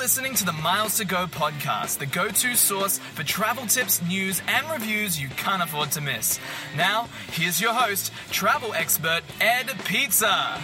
listening to the Miles to Go podcast, the go-to source for travel tips, news, and reviews you can't afford to miss. Now, here's your host, travel expert Ed Pizza.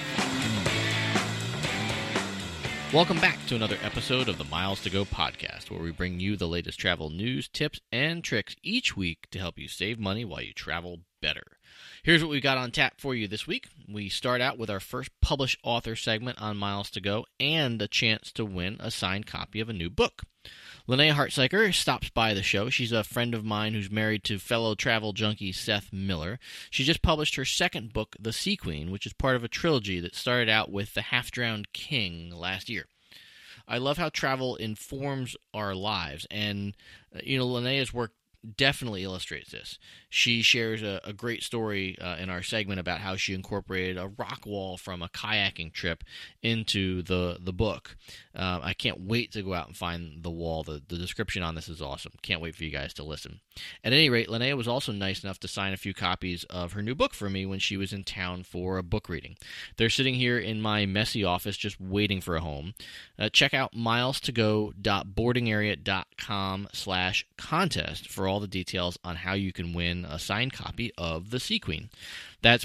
Welcome back to another episode of the Miles to Go podcast, where we bring you the latest travel news, tips, and tricks each week to help you save money while you travel better. Here's what we got on tap for you this week. We start out with our first published author segment on Miles to Go and a chance to win a signed copy of a new book. Linnea Hartzyker stops by the show. She's a friend of mine who's married to fellow travel junkie Seth Miller. She just published her second book, The Sea Queen, which is part of a trilogy that started out with The Half-Drowned King last year. I love how travel informs our lives, and Linnea's work definitely illustrates this. She shares a great story in our segment about how she incorporated a rock wall from a kayaking trip into the book. I can't wait to go out and find the wall. The description on this is awesome. Can't wait for you guys to listen. At any rate, Linnea was also nice enough to sign a few copies of her new book for me when she was in town for a book reading. They're sitting here in my messy office just waiting for a home. Check out milestogo.boardingarea.com/contest for all the details on how you can win a signed copy of The Sea Queen. That's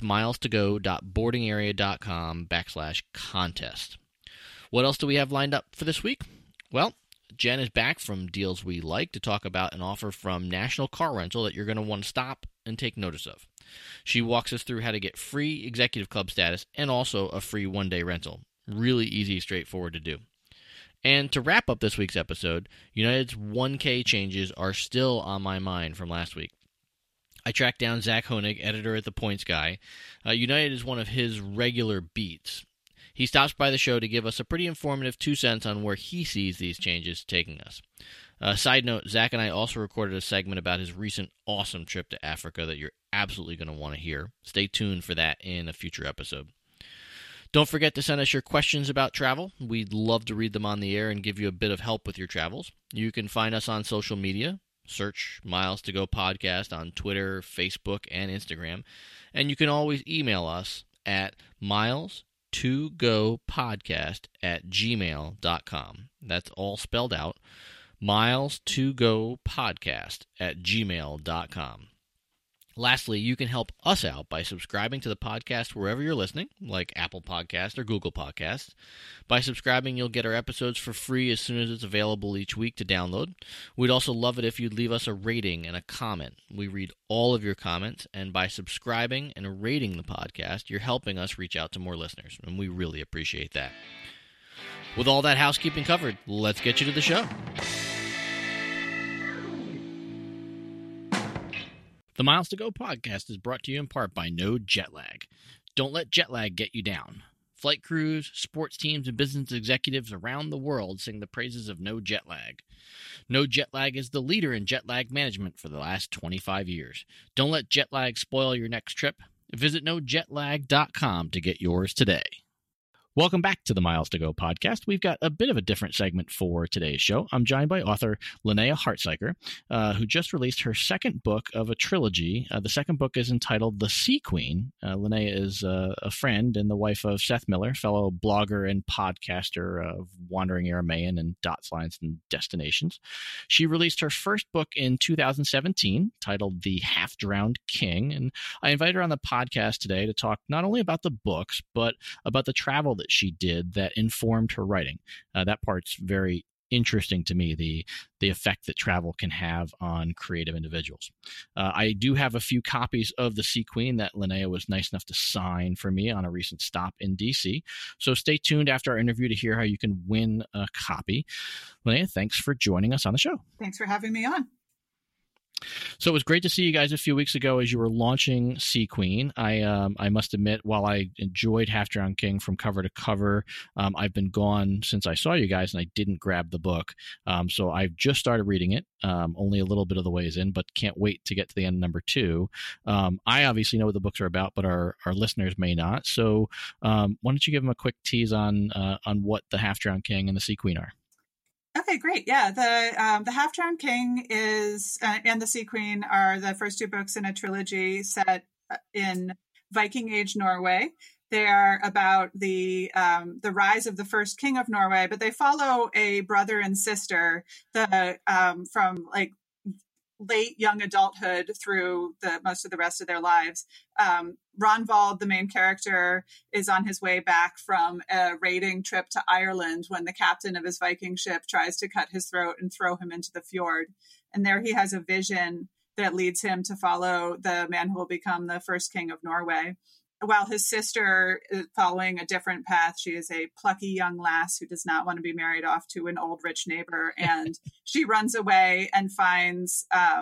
milestogo.boardingarea.com/contest. What else do we have lined up for this week? Well, Jen is back from Deals We Like to talk about an offer from National Car Rental that you're going to want to stop and take notice of. She walks us through how to get free Executive Club status and also a free one-day rental. Really easy, straightforward to do. And to wrap up this week's episode, United's 1K changes are still on my mind from last week. I tracked down Zach Honig, editor at The Points Guy. United is one of his regular beats. He stops by the show to give us a pretty informative 2 cents on where he sees these changes taking us. Side note, Zach and I also recorded a segment about his recent awesome trip to Africa that you're absolutely going to want to hear. Stay tuned for that in a future episode. Don't forget to send us your questions about travel. We'd love to read them on the air and give you a bit of help with your travels. You can find us on social media. Search Miles to Go Podcast on Twitter, Facebook, and Instagram. And you can always email us at miles2gopodcast@gmail.com. That's all spelled out. miles2gopodcast@gmail.com. Lastly, you can help us out by subscribing to the podcast wherever you're listening, like Apple Podcasts or Google Podcasts. By subscribing, you'll get our episodes for free as soon as it's available each week to download. We'd also love it if you'd leave us a rating and a comment. We read all of your comments, and by subscribing and rating the podcast, you're helping us reach out to more listeners, and we really appreciate that. With all that housekeeping covered, let's get you to the show. The Miles to Go podcast is brought to you in part by No Jet Lag. Don't let jet lag get you down. Flight crews, sports teams, and business executives around the world sing the praises of No Jet Lag. No Jet Lag is the leader in jet lag management for the last 25 years. Don't let jet lag spoil your next trip. Visit nojetlag.com to get yours today. Welcome back to the Miles to Go podcast. We've got a bit of a different segment for today's show. I'm joined by author Linnea Hartzyker, who just released her second book of a trilogy. The second book is entitled The Sea Queen. Linnea is a friend and the wife of Seth Miller, fellow blogger and podcaster of Wandering Aramaean and Dots, Lines, and Destinations. She released her first book in 2017, titled The Half-Drowned King, and I invited her on the podcast today to talk not only about the books, but about the travel that she did that informed her writing. That part's very interesting to me, the effect that travel can have on creative individuals. I do have a few copies of The Sea Queen that Linnea was nice enough to sign for me on a recent stop in DC. So stay tuned after our interview to hear how you can win a copy. Linnea, thanks for joining us on the show. Thanks for having me on. So it was great to see you guys a few weeks ago as you were launching Sea Queen. I must admit, while I enjoyed Half-Drowned King from cover to cover, I've been gone since I saw you guys and I didn't grab the book. So I've just started reading it, only a little bit of the ways in, but can't wait to get to the end of number 2. I obviously know what the books are about, but our listeners may not. So why don't you give them a quick tease on what the Half-Drowned King and the Sea Queen are? Okay, great. Yeah, the Half-Drowned King is and the Sea Queen are the first 2 books in a trilogy set in Viking Age Norway. They are about the rise of the first king of Norway, but they follow a brother and sister from like late young adulthood through most of the rest of their lives. Ronvald, the main character, is on his way back from a raiding trip to Ireland when the captain of his Viking ship tries to cut his throat and throw him into the fjord. And there he has a vision that leads him to follow the man who will become the first king of Norway. While his sister is following a different path. She is a plucky young lass who does not want to be married off to an old rich neighbor, and she runs away and finds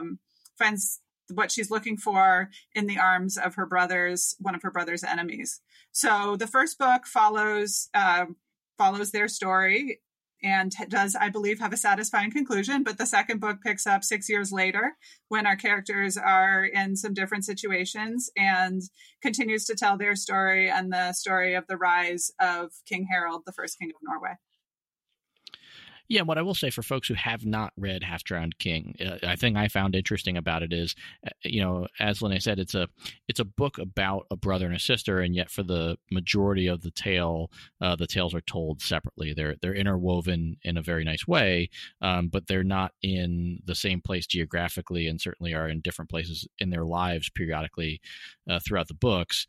what she's looking for in the arms of one of her brother's enemies. So the first book follows their story and does, I believe, have a satisfying conclusion. But the second book picks up 6 years later when our characters are in some different situations and continues to tell their story and the story of the rise of King Harold, the first king of Norway. Yeah, what I will say for folks who have not read Half-Drowned King, I think I found interesting about it is, as Lene said, it's a book about a brother and a sister, and yet for the majority of the tales are told separately. They're interwoven in a very nice way, but they're not in the same place geographically, and certainly are in different places in their lives periodically throughout the books.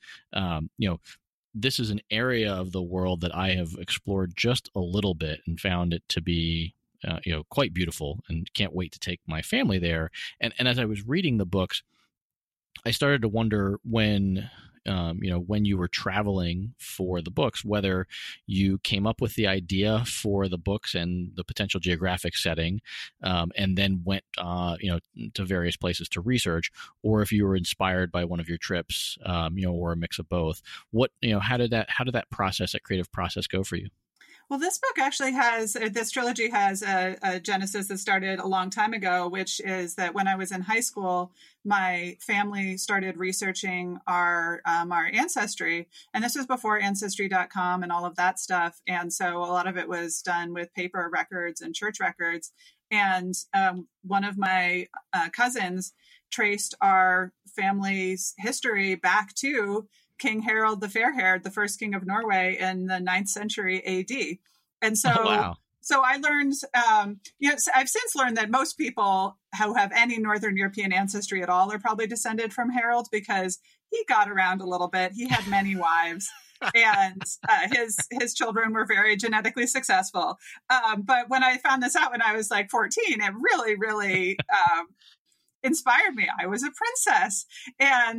This is an area of the world that I have explored just a little bit and found it to be, quite beautiful, and can't wait to take my family there. And as I was reading the books, I started to wonder when you were traveling for the books, whether you came up with the idea for the books and the potential geographic setting, and then went, to various places to research, or if you were inspired by one of your trips, or a mix of both. How did that creative process go for you? Well, this trilogy has a genesis that started a long time ago, which is that when I was in high school, my family started researching our ancestry. And this was before Ancestry.com and all of that stuff. And so a lot of it was done with paper records and church records. And one of my cousins traced our family's history back to King Harold the Fair-Haired, the first king of Norway in the 9th century AD. And so, wow. So I learned, I've since learned that most people who have any Northern European ancestry at all are probably descended from Harold, because he got around a little bit. He had many wives. And his children were very genetically successful. But when I found this out when I was like 14, it really, really inspired me. I was a princess. And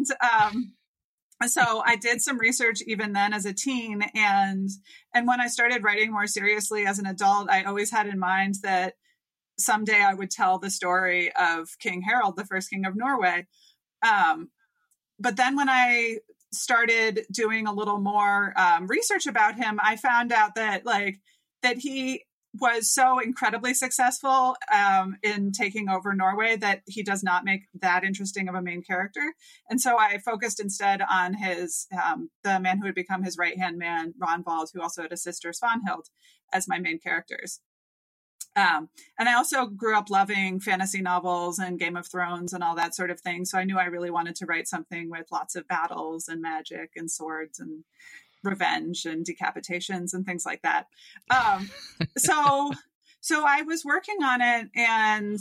so I did some research even then as a teen. And when I started writing more seriously as an adult, I always had in mind that someday I would tell the story of King Harold, the first king of Norway. But then when I started doing a little more research about him, I found out that he was so incredibly successful in taking over Norway that he does not make that interesting of a main character. And so I focused instead on the man who would become his right-hand man, Ronvald, who also had a sister, Svanhild, as my main characters. And I also grew up loving fantasy novels and Game of Thrones and all that sort of thing. So I knew I really wanted to write something with lots of battles and magic and swords and revenge and decapitations and things like that. So I was working on it, and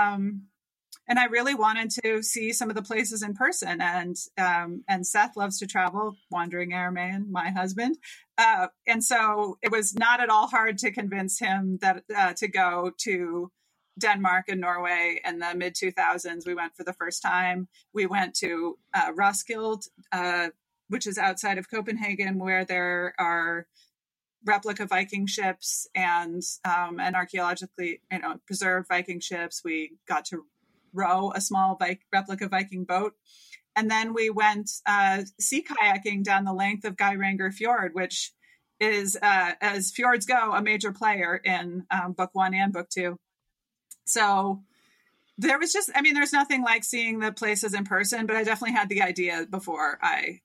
I really wanted to see some of the places in person. And Seth loves to travel, Wandering Airman, my husband. And so it was not at all hard to convince him that to go to Denmark and Norway in the mid 2000s. We went for the first time. We went to Roskilde, which is outside of Copenhagen, where there are replica Viking ships and archaeologically, preserved Viking ships. We got to row a small replica Viking boat. And then we went sea kayaking down the length of Geiranger Fjord, which is, as fjords go, a major player in book 1 and book 2. So there was there's nothing like seeing the places in person, but I definitely had the idea before I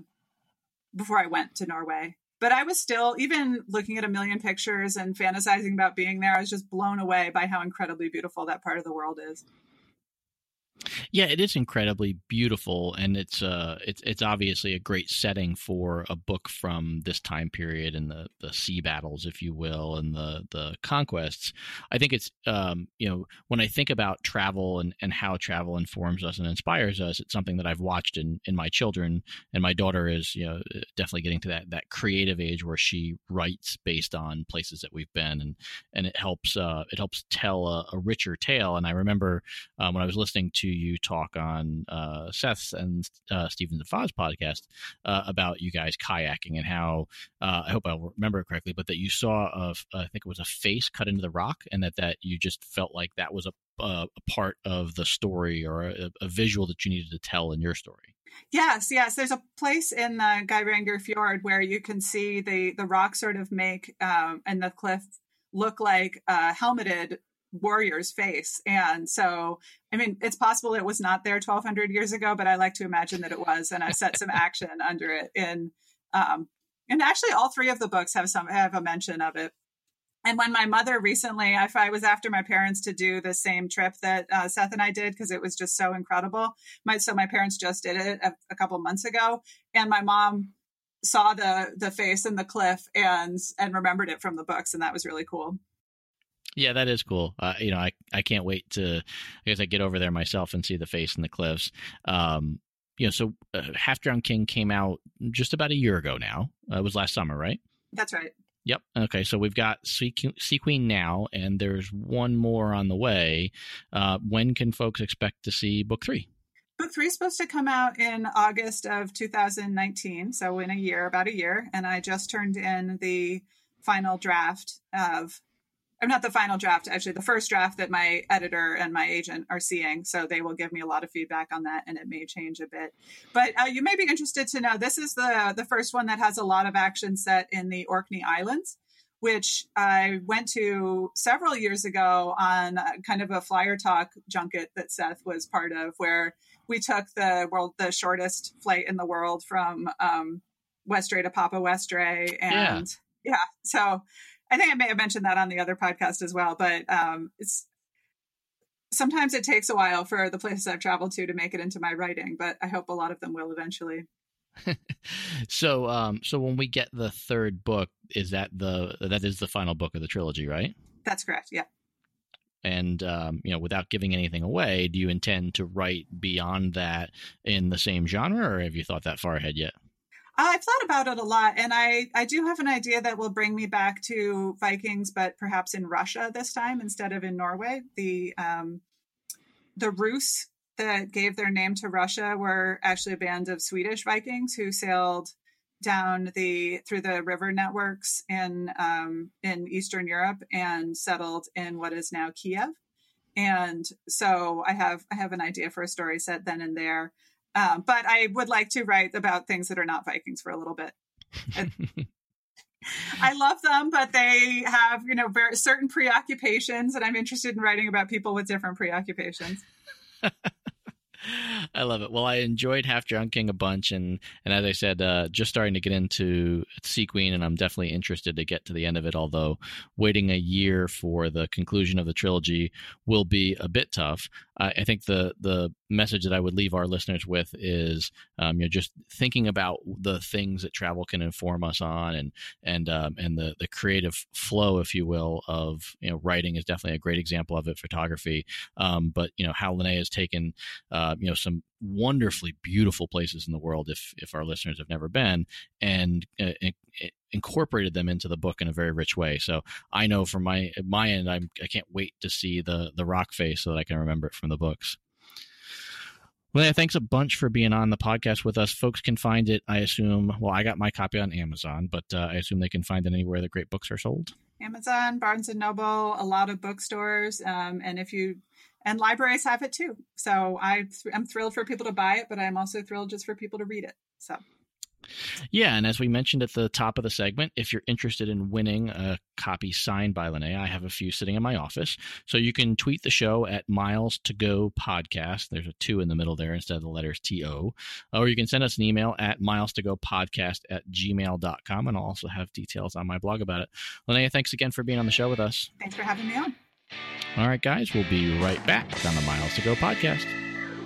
went to Norway. But I was still, even looking at a million pictures and fantasizing about being there, I was just blown away by how incredibly beautiful that part of the world is. Yeah, it is incredibly beautiful, and it's obviously a great setting for a book from this time period and the sea battles, if you will, and the conquests. I think it's when I think about travel and how travel informs us and inspires us, it's something that I've watched in my children, and my daughter is definitely getting to that creative age where she writes based on places that we've been, and it helps tell a richer tale. And I remember when I was listening to you talk on Seth's and Stephen Zafaz podcast about you guys kayaking and how I hope I'll remember it correctly, but that you saw I think it was a face cut into the rock, and that you just felt like that was a part of the story or a visual that you needed to tell in your story. Yes. There's a place in the Geiranger Fjord where you can see the rock sort of make and the cliff look like a helmeted warrior's face. And so, I mean, it's possible it was not there 1,200 years ago, but I like to imagine that it was, and I set some action under it and actually all three of the books have a mention of it. And when my mother recently, I was after my parents to do the same trip that Seth and I did, because it was just so incredible. My parents just did it a couple months ago, and my mom saw the face in the cliff and remembered it from the books, and that was really cool. Yeah, that is cool. I can't wait to, I guess, I get over there myself and see the face in the cliffs. So Half Drowned King came out just about a year ago now. It was last summer, right? That's right. Yep. Okay, so we've got Sea Queen now, and there's one more on the way. When can folks expect to see book 3? Book 3 is supposed to come out in August of 2019, so in about a year. And I just turned in the final draft not the final draft, actually the first draft that my editor and my agent are seeing. So they will give me a lot of feedback on that, and it may change a bit. But you may be interested to know, this is the first one that has a lot of action set in the Orkney Islands, which I went to several years ago on kind of a Flyer Talk junket that Seth was part of, where we took the shortest flight in the world from Westray to Papa Westray. And yeah, so I think I may have mentioned that on the other podcast as well, but sometimes it takes a while for the places I've traveled to make it into my writing, but I hope a lot of them will eventually. So when we get the third book, that is the final book of the trilogy, right? That's correct. Yeah. And, without giving anything away, do you intend to write beyond that in the same genre, or have you thought that far ahead yet? I've thought about it a lot, and I do have an idea that will bring me back to Vikings, but perhaps in Russia this time instead of in Norway. The Rus that gave their name to Russia were actually a band of Swedish Vikings who sailed down through the river networks in Eastern Europe and settled in what is now Kiev. And so I have an idea for a story set then and there. But I would like to write about things that are not Vikings for a little bit. I love them, but they have, certain preoccupations, and I'm interested in writing about people with different preoccupations. I love it. Well, I enjoyed Half Drowned King a bunch, and as I said, just starting to get into Sea Queen, and I'm definitely interested to get to the end of it, although waiting a year for the conclusion of the trilogy will be a bit tough. I think the message that I would leave our listeners with is just thinking about the things that travel can inform us on, and the creative flow, if you will, of writing is definitely a great example of it. Photography, but how Lene has taken some wonderfully beautiful places in the world, if our listeners have never been, and incorporated them into the book in a very rich way. So I know from my end, I can't wait to see the rock face so that I can remember it from the books. Well, thanks a bunch for being on the podcast with us. Folks can find it, I assume. Well, I got my copy on Amazon, but I assume they can find it anywhere that great books are sold. Amazon, Barnes & Noble, a lot of bookstores, and libraries have it too. So I'm thrilled for people to buy it, but I'm also thrilled just for people to read it. So. Yeah, and as we mentioned at the top of the segment, if you're interested in winning a copy signed by Lene, I have a few sitting in my office. So you can tweet the show at Miles to Go Podcast. There's a 2 in the middle there instead of the letters TO. Or you can send us an email at milestogopodcast@gmail.com, and I'll also have details on my blog about it. Lene, thanks again for being on the show with us. Thanks for having me on. All right, guys, we'll be right back on the Miles to Go podcast.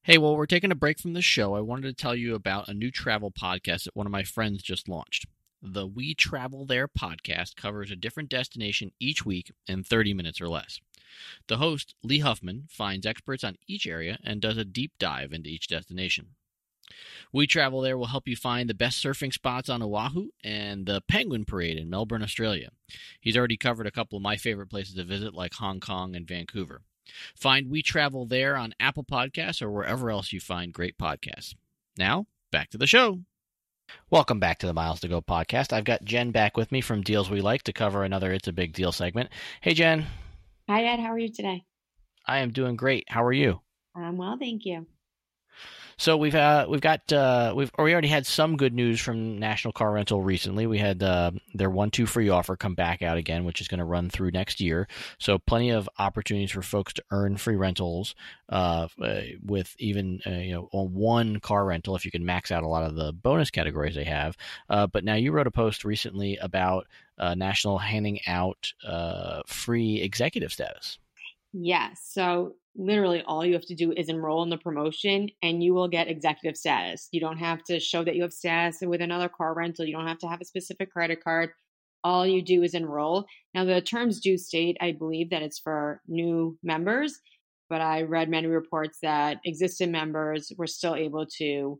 Hey, well, we're taking a break from the show. I wanted to tell you about a new travel podcast that one of my friends just launched. The We Travel There podcast covers a different destination each week in 30 minutes or less. The host, Lee Huffman, finds experts on each area and does a deep dive into each destination. We Travel There will help you find the best surfing spots on Oahu and the Penguin Parade in Melbourne, Australia. He's already covered a couple of my favorite places to visit, like Hong Kong and Vancouver. Find We Travel There on Apple Podcasts or wherever else you find great podcasts. Now, back to the show. Welcome back to the Miles to Go podcast. I've got Jen back with me from Deals We Like to cover another It's a Big Deal segment. Hey, Jen. Hi, Ed. How are you today? I am doing great. How are you? I'm well, thank you. So we already had some good news from National Car Rental recently. We had their 1-2 free offer come back out again, which is going to run through next year. So plenty of opportunities for folks to earn free rentals with even on one car rental if you can max out a lot of the bonus categories they have. But now you wrote a post recently about National handing out free executive status. Yes. So literally all you have to do is enroll in the promotion and you will get executive status. You don't have to show that you have status with another car rental. You don't have to have a specific credit card. All you do is enroll. Now, the terms do state, I believe, that it's for new members, but I read many reports that existing members were still able to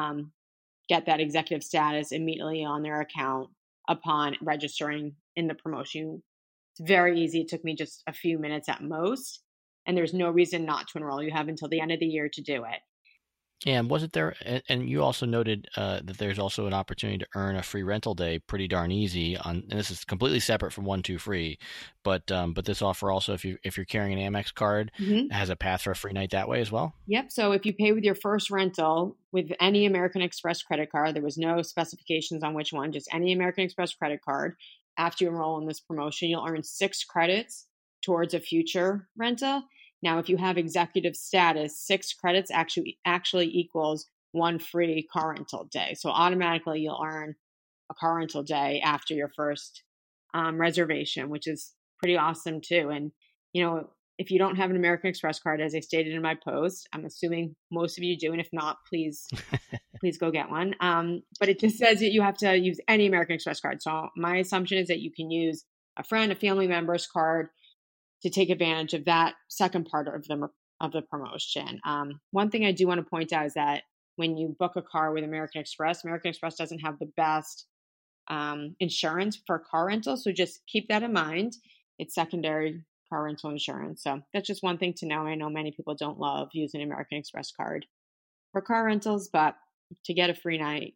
get that executive status immediately on their account upon registering in the promotion. It's very easy. It took me just a few minutes at most. And there's no reason not to enroll. You have until the end of the year to do it. And wasn't there, and you also noted that there's also an opportunity to earn a free rental day pretty darn easy and this is completely separate from 1-2 free, but this offer also, if you're carrying an Amex card, has a path for a free night that way as well? Yep. So if you pay with your first rental with any American Express credit card, there was no specifications on which one, just any American Express credit card, after you enroll in this promotion, you'll earn 6 credits towards a future rental. Now, if you have executive status, 6 credits actually equals 1 free car rental day. So automatically you'll earn a car rental day after your first reservation, which is pretty awesome too. And, if you don't have an American Express card, as I stated in my post, I'm assuming most of you do. And if not, please go get one. But it just says that you have to use any American Express card. So my assumption is that you can use a friend, a family member's card to take advantage of that second part of the promotion. One thing I do want to point out is that when you book a car with American Express doesn't have the best insurance for car rental. So just keep that in mind. It's secondary car rental insurance. So that's just one thing to know. I know many people don't love using American Express card for car rentals, but to get a free night,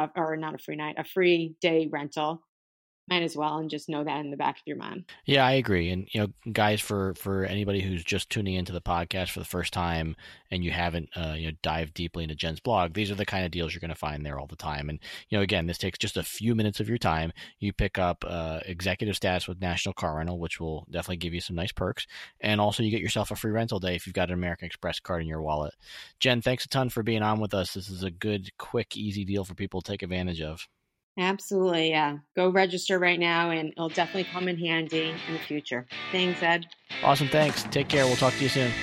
a free day rental, might as well, and just know that in the back of your mind. Yeah, I agree. And, guys, for anybody who's just tuning into the podcast for the first time and you haven't, dived deeply into Jen's blog, these are the kind of deals you're going to find there all the time. And, again, this takes just a few minutes of your time. You pick up executive status with National Car Rental, which will definitely give you some nice perks. And also you get yourself a free rental day if you've got an American Express card in your wallet. Jen, thanks a ton for being on with us. This is a good, quick, easy deal for people to take advantage of. Absolutely, yeah. Go register right now, and it'll definitely come in handy in the future. Thanks, Ed. Awesome, thanks. Take care. We'll talk to you soon.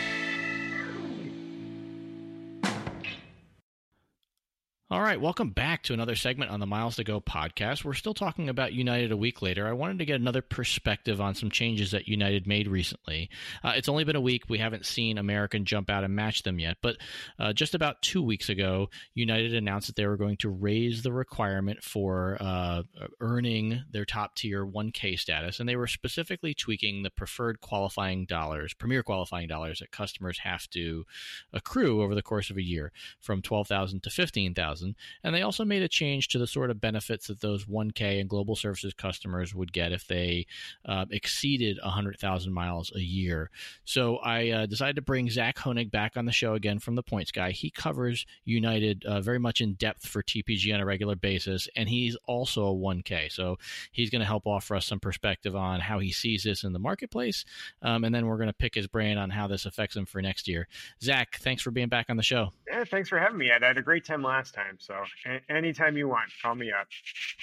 All right, welcome back to another segment on the Miles to Go podcast. We're still talking about United a week later. I wanted to get another perspective on some changes that United made recently. It's only been a week. We haven't seen American jump out and match them yet, but just about 2 weeks ago, United announced that they were going to raise the requirement for earning their top-tier 1K status, and they were specifically tweaking the preferred qualifying dollars, premier qualifying dollars that customers have to accrue over the course of a year, from $12,000 to $15,000. And they also made a change to the sort of benefits that those 1K and Global Services customers would get if they exceeded 100,000 miles a year. So I decided to bring Zach Honig back on the show again from The Points Guy. He covers United very much in depth for TPG on a regular basis, and he's also a 1K. So he's going to help offer us some perspective on how he sees this in the marketplace, and then we're going to pick his brain on how this affects him for next year. Zach, thanks for being back on the show. Yeah, thanks for having me, Ed. I had a great time last time, so anytime you want, call me up.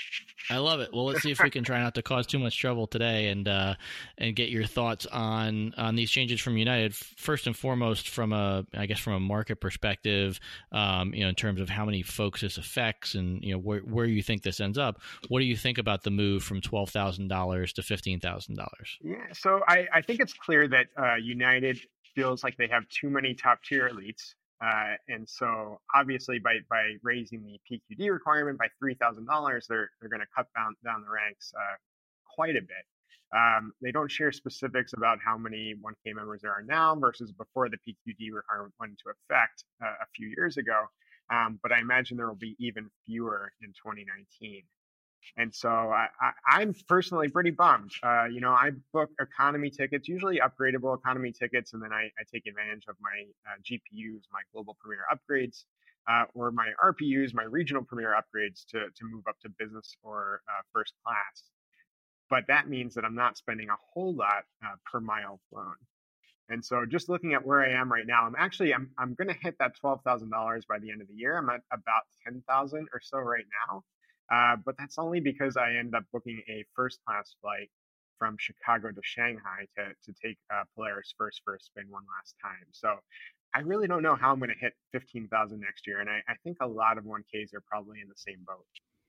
I love it. Well, let's see if we can try not to cause too much trouble today, and get your thoughts on these changes from United. First and foremost, from a market perspective, in terms of how many folks this affects, and where you think this ends up. What do you think about the move from $12,000 to $15,000? Yeah, so I think it's clear that United feels like they have too many top tier elites. And so obviously by raising the PQD requirement by $3,000, they're going to cut down the ranks quite a bit. They don't share specifics about how many 1K members there are now versus before the PQD requirement went into effect a few years ago. But I imagine there will be even fewer in 2019. And so I'm personally pretty bummed. I book economy tickets, usually upgradable economy tickets, and then I take advantage of my GPUs, my Global Premier upgrades, or my RPUs, my Regional Premier upgrades to move up to business or first class. But that means that I'm not spending a whole lot per mile flown. And so just looking at where I am right now, I'm going to hit that $12,000 by the end of the year. I'm at about 10,000 or so right now. But that's only because I end up booking a first class flight from Chicago to Shanghai to take Polaris first for a spin one last time. So I really don't know how I'm going to hit 15,000 next year. And I think a lot of 1Ks are probably in the same boat.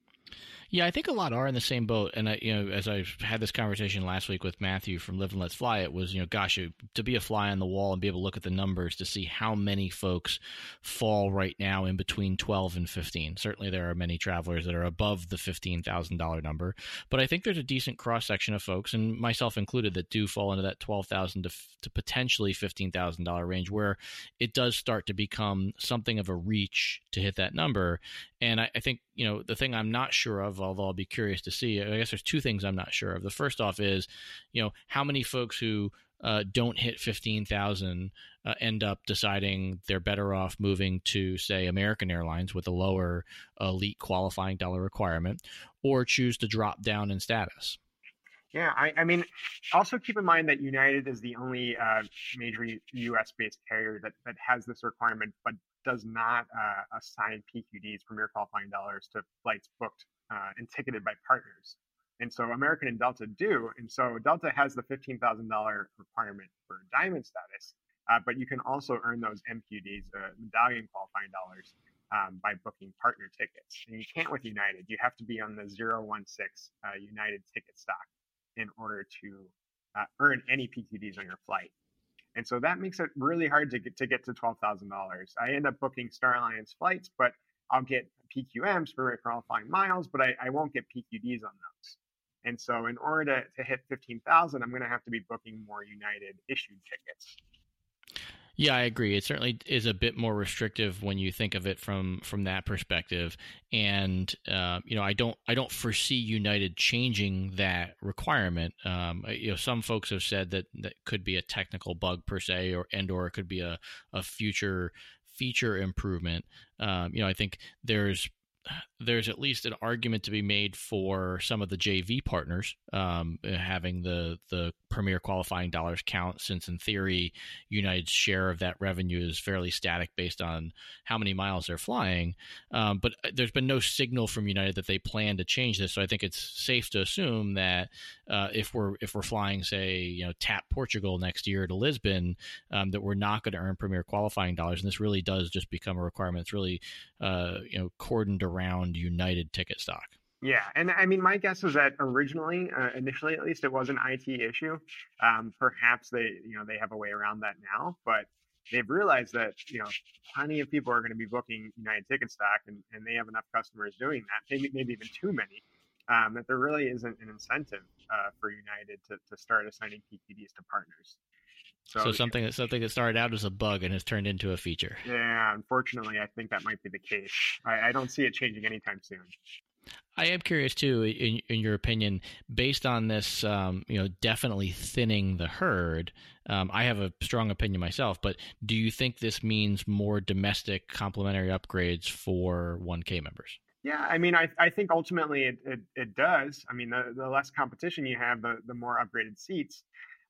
Yeah, I think a lot are in the same boat. And as I had this conversation last week with Matthew from Live and Let's Fly, it was, to be a fly on the wall and be able to look at the numbers to see how many folks fall right now in between 12 and 15. Certainly there are many travelers that are above the $15,000 number, but I think there's a decent cross section of folks, and myself included, that do fall into that $12,000 to potentially $15,000 range, where it does start to become something of a reach to hit that number. And I think, the thing I'm not sure of, although I'll be curious to see, I guess there's two things I'm not sure of. The first off is, how many folks who don't hit 15,000 end up deciding they're better off moving to, say, American Airlines with a lower elite qualifying dollar requirement, or choose to drop down in status. Yeah, I mean, also keep in mind that United is the only major U.S.-based carrier that has this requirement, but does not assign PQDs, Premier Qualifying Dollars, to flights booked and ticketed by partners. And so American and Delta do. And so Delta has the $15,000 requirement for Diamond status, but you can also earn those MQDs, Medallion Qualifying Dollars, by booking partner tickets. And you can't with United. You have to be on the 016 United ticket stock in order to earn any PQDs on your flight. And so that makes it really hard to get to $12,000. I end up booking Star Alliance flights, but I'll get PQMs for qualifying miles, but I won't get PQDs on those. And so in order to hit 15,000, I'm going to have to be booking more United issued tickets. Yeah, I agree. It certainly is a bit more restrictive when you think of it from that perspective. And I don't foresee United changing that requirement. Some folks have said that could be a technical bug per se, or it could be a future feature improvement. I think there's at least an argument to be made for some of the JV partners having the Premier Qualifying Dollars count, since in theory United's share of that revenue is fairly static based on how many miles they're flying. But there's been no signal from United that they plan to change this, so I think it's safe to assume that if we're flying, say, TAP Portugal next year to Lisbon, that we're not going to earn Premier Qualifying Dollars, and this really does just become a requirement. It's really cordoned around United ticket stock. Yeah, and I mean, my guess is that initially at least, it was an IT issue. Perhaps they have a way around that now, but they've realized that plenty of people are going to be booking United ticket stock, and they have enough customers doing that, maybe even too many, that there really isn't an incentive for United to start assigning PQDs to partners. So something that started out as a bug and has turned into a feature. Yeah, unfortunately, I think that might be the case. I don't see it changing anytime soon. I am curious too, in your opinion, based on this, definitely thinning the herd. I have a strong opinion myself, but do you think this means more domestic complimentary upgrades for 1K members? Yeah, I mean, I think ultimately it does. I mean, the less competition you have, the more upgraded seats.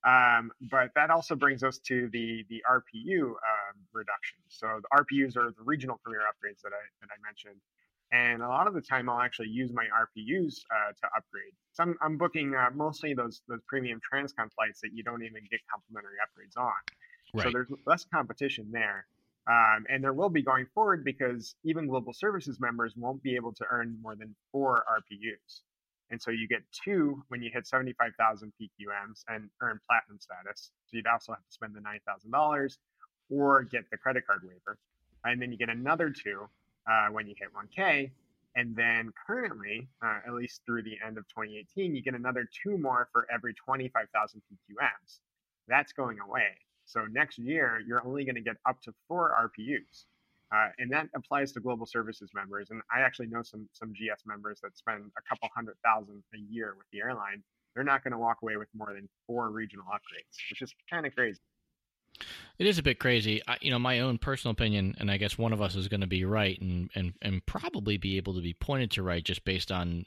But that also brings us to the RPU reduction. So the RPUs are the regional Premier upgrades that I mentioned. And a lot of the time, I'll actually use my RPUs to upgrade. So I'm booking mostly those premium transcon flights that you don't even get complimentary upgrades on. Right. So there's less competition there. And there will be going forward, because even global services members won't be able to earn more than 4 RPUs. And so you get 2 when you hit 75,000 PQMs and earn platinum status. So you'd also have to spend the $9,000 or get the credit card waiver. And then you get another 2 when you hit 1K. And then currently, at least through the end of 2018, you get another 2 more for every 25,000 PQMs. That's going away. So next year, you're only going to get up to 4 RPUs. And that applies to global services members. And I actually know some GS members that spend a couple $100,000 a year with the airline. They're not going to walk away with more than 4 regional upgrades, which is kind of crazy. It is a bit crazy. My own personal opinion, and I guess one of us is going to be right and probably be able to be pointed to right just based on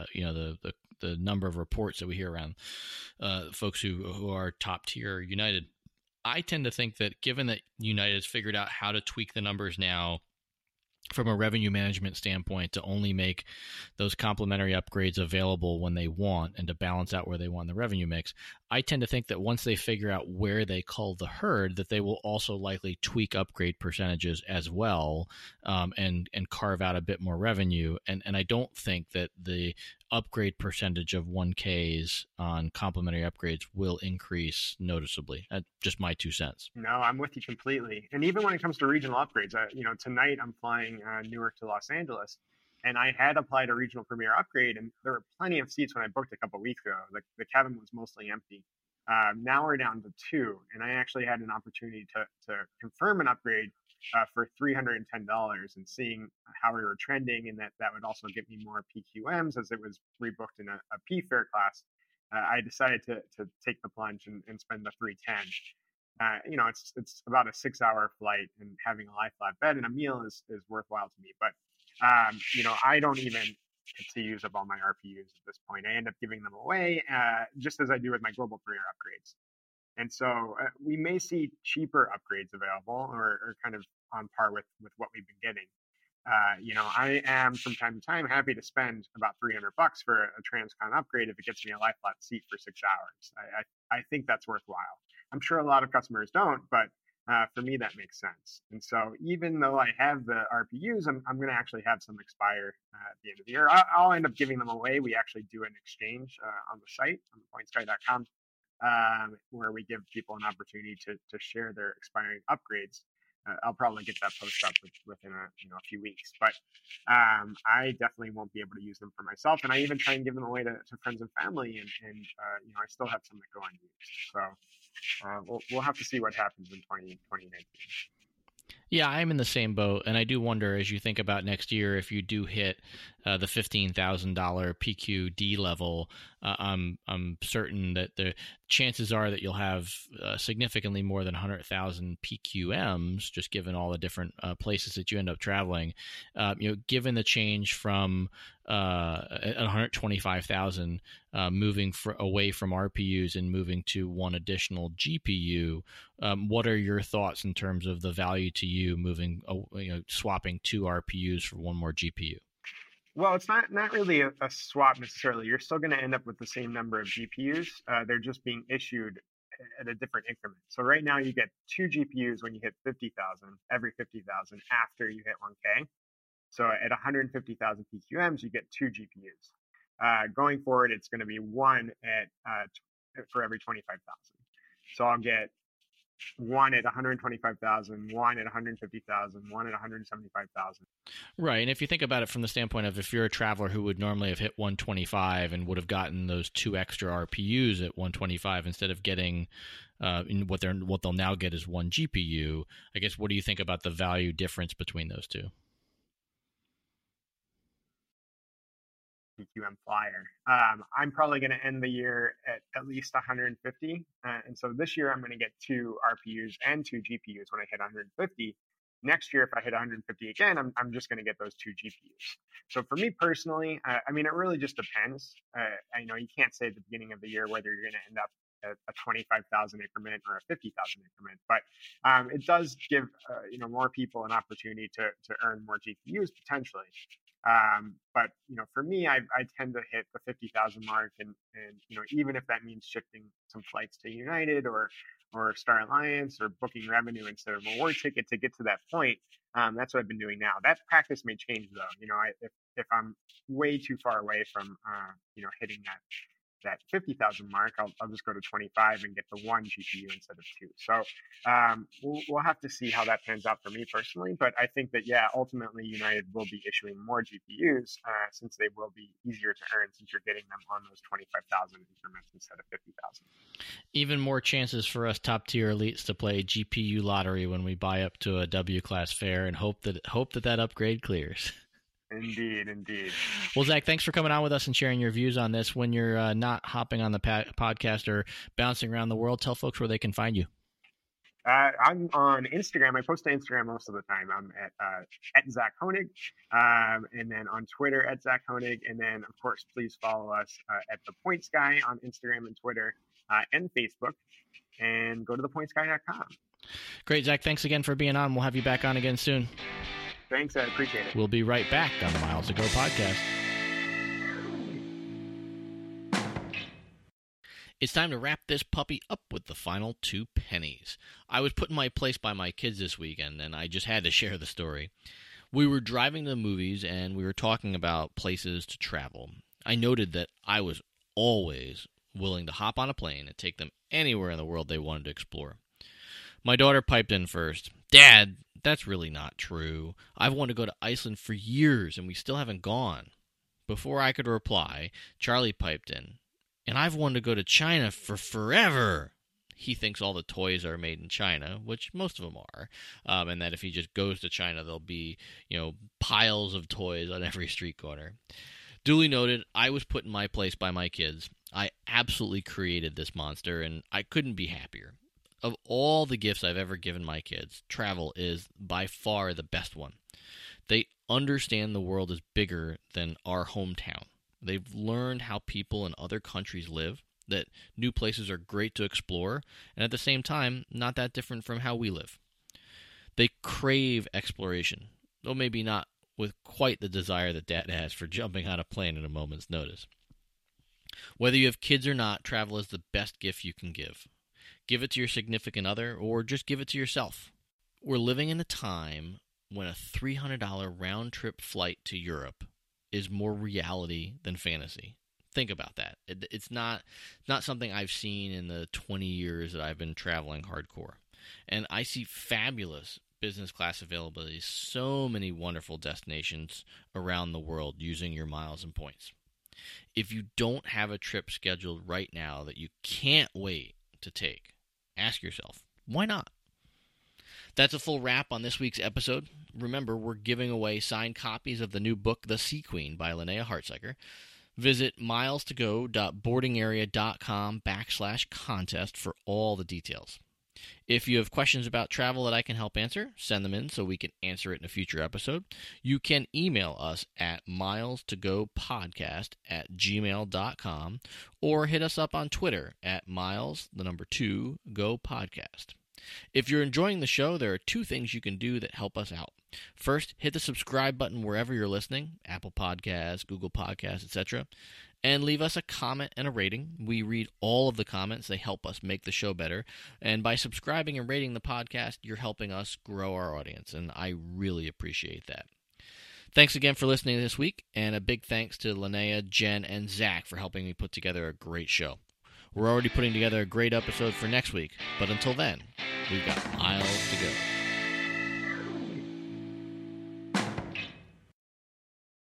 the number of reports that we hear around folks who are top tier United. I tend to think that given that United has figured out how to tweak the numbers now from a revenue management standpoint to only make those complimentary upgrades available when they want and to balance out where they want the revenue mix, I tend to think that once they figure out where they cull the herd, that they will also likely tweak upgrade percentages as well, and carve out a bit more revenue. And I don't think that the upgrade percentage of 1Ks on complimentary upgrades will increase noticeably. Just my 2 cents. No, I'm with you completely. And even when it comes to regional upgrades, tonight I'm flying Newark to Los Angeles, and I had applied a regional premier upgrade, and there were plenty of seats when I booked a couple of weeks ago. The cabin was mostly empty. Now we're down to 2, and I actually had an opportunity to confirm an upgrade for $310, and seeing how we were trending, and that would also get me more PQMs as it was rebooked in a P fare class. I decided to take the plunge and spend the $310. It's about a 6-hour flight, and having a lie flat bed and a meal is worthwhile to me. But I don't even get to use up all my RPUs at this point. I end up giving them away, just as I do with my global career upgrades. And so we may see cheaper upgrades available, or kind of on par with what we've been getting. I am from time to time happy to spend about $300 for a transcon upgrade if it gets me a lie flat seat for 6 hours. I think that's worthwhile. I'm sure a lot of customers don't, but for me that makes sense. And so even though I have the RPUs, I'm going to actually have some expire at the end of the year. I'll end up giving them away. We actually do an exchange on the site, on pointsky.com, where we give people an opportunity to share their expiring upgrades. I'll probably get that post up within a few weeks, but I definitely won't be able to use them for myself. And I even try and give them away to friends and family, and I still have some that go unused. So we'll have to see what happens in 2019. Yeah, I'm in the same boat, and I do wonder, as you think about next year, if you do hit the $15,000 PQD level, I'm certain that the chances are that you'll have significantly more than 100,000 PQMs, just given all the different places that you end up traveling. Given the change from 125,000 moving away from RPUs and moving to one additional GPU, what are your thoughts in terms of the value to you moving, swapping 2 RPUs for 1 more GPU? Well, it's not really a swap necessarily. You're still going to end up with the same number of GPUs. They're just being issued at a different increment. So right now you get 2 GPUs when you hit 50,000, every 50,000 after you hit 1K. So at 150,000 PQMs, you get 2 GPUs. Going forward, it's going to be 1 for every 25,000. So I'll get 1 at 125,000, 1 at 150,000, 1 at 175,000. Right. And if you think about it from the standpoint of if you're a traveler who would normally have hit 125 and would have gotten those 2 extra RPUs at 125 instead of getting what they'll now get is 1 GPU, I guess, what do you think about the value difference between those 2? PQM flyer. I'm probably going to end the year at least 150. And so this year I'm going to get 2 RPUs and 2 GPUs when I hit 150. Next year, if I hit 150 again, I'm just going to get those 2 GPUs. So for me personally, it really just depends. You can't say at the beginning of the year whether you're going to end up at a 25,000 increment or a 50,000 increment, but it does give more people an opportunity to earn more GPUs potentially. But for me, I tend to hit the 50,000 mark, and even if that means shifting some flights to United or Star Alliance or booking revenue instead of a reward ticket to get to that point, that's what I've been doing now. That practice may change though. If I'm way too far away from hitting that 50,000 mark, I'll just go to 25 and get the one GPU instead of two. So we'll have to see how that pans out for me personally. But I think that, ultimately United will be issuing more GPUs since they will be easier to earn since you're getting them on those 25,000 increments instead of 50,000. Even more chances for us top-tier elites to play GPU lottery when we buy up to a W-class fare and hope that upgrade clears. Indeed. Well, Zach, thanks for coming on with us and sharing your views on this. When you're not hopping on the podcast or bouncing around the world, tell folks where they can find you. I'm on Instagram. I post to Instagram most of the time. I'm at Zach Honig, and then on Twitter at Zach Honig. And then, of course, please follow us at The Points Guy on Instagram and Twitter and Facebook, and go to thepointsguy.com. Great, Zach. Thanks again for being on. We'll have you back on again soon. Thanks, I appreciate it. We'll be right back on the Miles to Go podcast. It's time to wrap this puppy up with the final 2 pennies. I was put in my place by my kids this weekend, and I just had to share the story. We were driving to the movies, and we were talking about places to travel. I noted that I was always willing to hop on a plane and take them anywhere in the world they wanted to explore. My daughter piped in first. "Dad, that's really not true. I've wanted to go to Iceland for years, and we still haven't gone." Before I could reply, Charlie piped in. "And I've wanted to go to China for forever." He thinks all the toys are made in China, which most of them are, and that if he just goes to China, there'll be, piles of toys on every street corner. Duly noted, I was put in my place by my kids. I absolutely created this monster, and I couldn't be happier. Of all the gifts I've ever given my kids, travel is by far the best one. They understand the world is bigger than our hometown. They've learned how people in other countries live, that new places are great to explore, and at the same time, not that different from how we live. They crave exploration, though maybe not with quite the desire that Dad has for jumping on a plane at a moment's notice. Whether you have kids or not, travel is the best gift you can give. Give it to your significant other, or just give it to yourself. We're living in a time when a $300 round-trip flight to Europe is more reality than fantasy. Think about that. It's not something I've seen in the 20 years that I've been traveling hardcore. And I see fabulous business class availability, so many wonderful destinations around the world using your miles and points. If you don't have a trip scheduled right now that you can't wait to take, ask yourself, why not? That's a full wrap on this week's episode. Remember, we're giving away signed copies of the new book, The Sea Queen by Linnea Hartzecker. Visit milestogo.boardingarea.com/contest for all the details. If you have questions about travel that I can help answer, send them in so we can answer it in a future episode. You can email us at milestogopodcast@gmail.com or hit us up on Twitter at miles2gopodcast. If you're enjoying the show, there are 2 things you can do that help us out. First, hit the subscribe button wherever you're listening, Apple Podcasts, Google Podcasts, etc., and leave us a comment and a rating. We read all of the comments. They help us make the show better. And by subscribing and rating the podcast, you're helping us grow our audience, and I really appreciate that. Thanks again for listening this week, and a big thanks to Linnea, Jen, and Zach for helping me put together a great show. We're already putting together a great episode for next week, but until then, we've got miles to go.